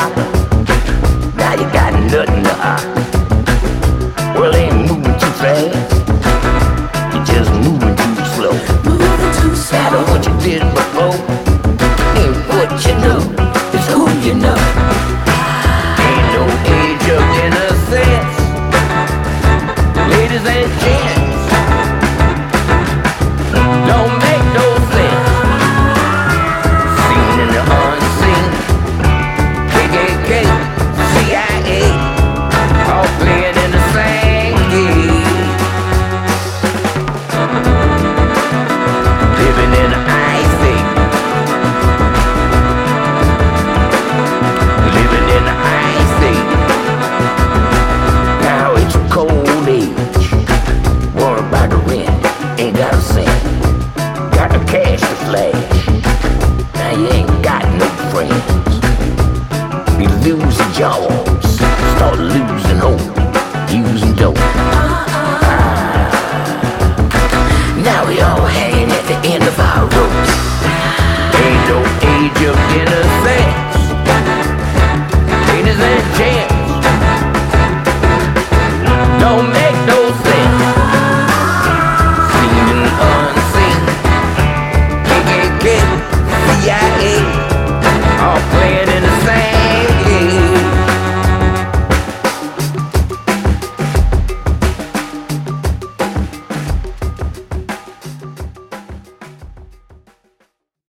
dollar. Now you got nothing to offer. World ain't moving too fast, you're just moving too slow. Matter what you did before, ain't what you know, it's who you know. Ain't no age of innocence, ladies and gents. Don't make no sense. Seen in the unseen, KKK, CIA, all playing in the same game. Living in the ice age. Living in the ice age. Now it's a cold age. Worry about the rent, ain't got a cent. Got the cash to flash. Now you ain't got no friends. Be losing jobs, start losing hope, using dope. Now we all hanging at the end of our ropes. Ain't no age of innocence.